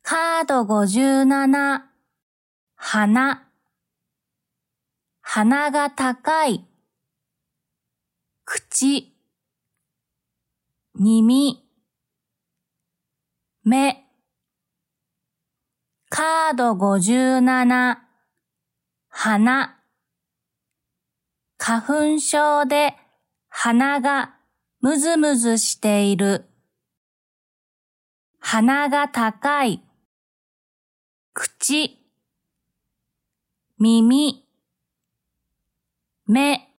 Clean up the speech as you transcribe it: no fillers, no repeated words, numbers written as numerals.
カード57、鼻。鼻が高い。口。耳。目。カード57、鼻。花粉症で鼻がムズムズしている。鼻が高い。口。耳。目。